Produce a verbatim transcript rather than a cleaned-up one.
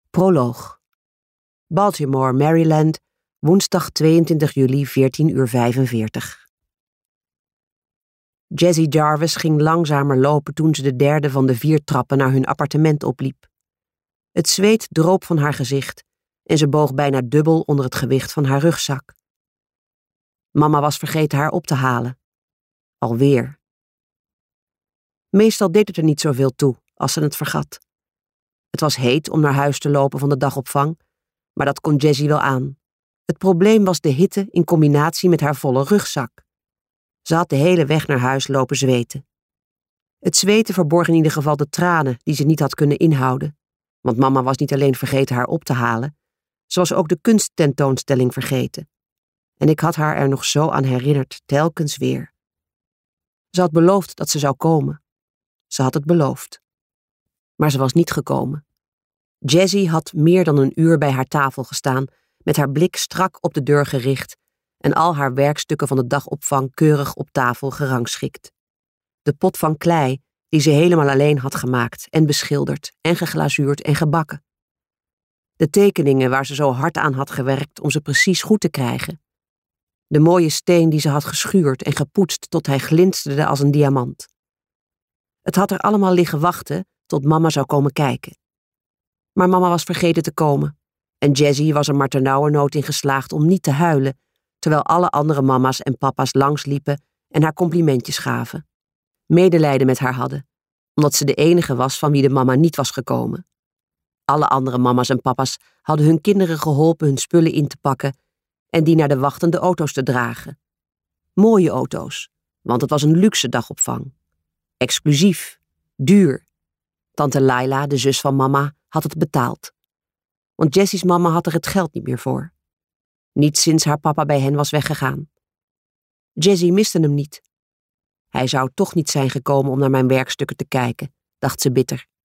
Proloog. Baltimore, Maryland, woensdag tweeëntwintig juli, veertien uur vijfenveertig. Jessie Jarvis ging langzamer lopen toen ze de derde van de vier trappen naar hun appartement opliep. Het zweet droop van haar gezicht en ze boog bijna dubbel onder het gewicht van haar rugzak. Mama was vergeten haar op te halen. Alweer. Meestal deed het er niet zoveel toe als ze het vergat. Het was heet om naar huis te lopen van de dagopvang, maar dat kon Jessie wel aan. Het probleem was de hitte in combinatie met haar volle rugzak. Ze had de hele weg naar huis lopen zweten. Het zweten verborg in ieder geval de tranen die ze niet had kunnen inhouden, want mama was niet alleen vergeten haar op te halen, ze was ook de kunsttentoonstelling vergeten. En ik had haar er nog zo aan herinnerd, telkens weer. Ze had beloofd dat ze zou komen. Ze had het beloofd. Maar ze was niet gekomen. Jessie had meer dan een uur bij haar tafel gestaan, met haar blik strak op de deur gericht en al haar werkstukken van de dagopvang keurig op tafel gerangschikt. De pot van klei, die ze helemaal alleen had gemaakt en beschilderd en geglazuurd en gebakken. De tekeningen waar ze zo hard aan had gewerkt om ze precies goed te krijgen. De mooie steen die ze had geschuurd en gepoetst tot hij glinsterde als een diamant. Het had er allemaal liggen wachten tot mama zou komen kijken. Maar mama was vergeten te komen en Jessie was er maar ternauwernood in geslaagd om niet te huilen, terwijl alle andere mama's en papa's langsliepen en haar complimentjes gaven. Medelijden met haar hadden, omdat ze de enige was van wie de mama niet was gekomen. Alle andere mama's en papa's hadden hun kinderen geholpen hun spullen in te pakken en die naar de wachtende auto's te dragen. Mooie auto's, want het was een luxe dagopvang. Exclusief, duur. Tante Laila, de zus van mama, had het betaald. Want Jessie's mama had er het geld niet meer voor. Niet sinds haar papa bij hen was weggegaan. Jessie miste hem niet. Hij zou toch niet zijn gekomen om naar mijn werkstukken te kijken, dacht ze bitter.